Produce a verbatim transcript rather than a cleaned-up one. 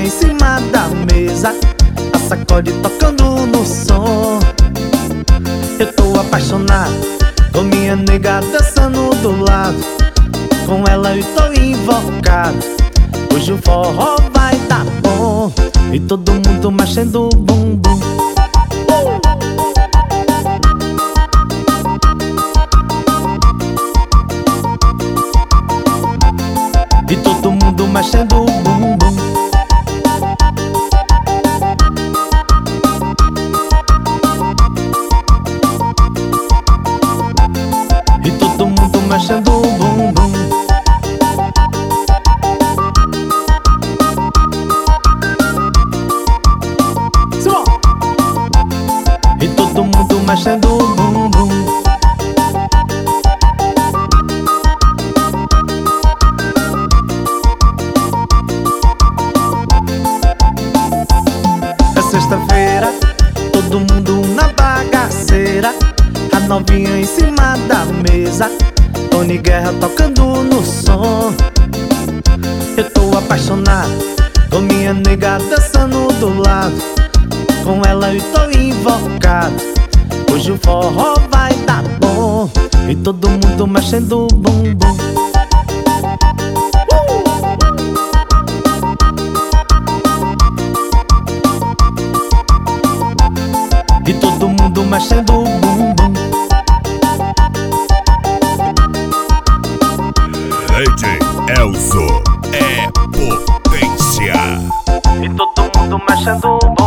em cima da mesa, a sacode tocando no som. Eu tô apaixonado, com minha nega dançando do lado, com ela eu tô invocado. Hoje o forró vai dar bom, e todo mundo mexendo o bumbum. E todo mundo mexendo o bumbum. E todo mundo mexendo o bumbum. E todo mundo mexendo o bumbum. É sexta-feira, todo mundo na bagaceira, a novinha em cima da mesa, Tony Guerra tocando no som. Eu tô apaixonado, com minha nega dançando do lado, com ela eu tô invocado. Hoje o forró vai dar bom, e todo mundo mexendo o bumbum. E todo mundo mexendo o bumbum. D J Elzo é potência. E todo mundo mexendo o bumbum.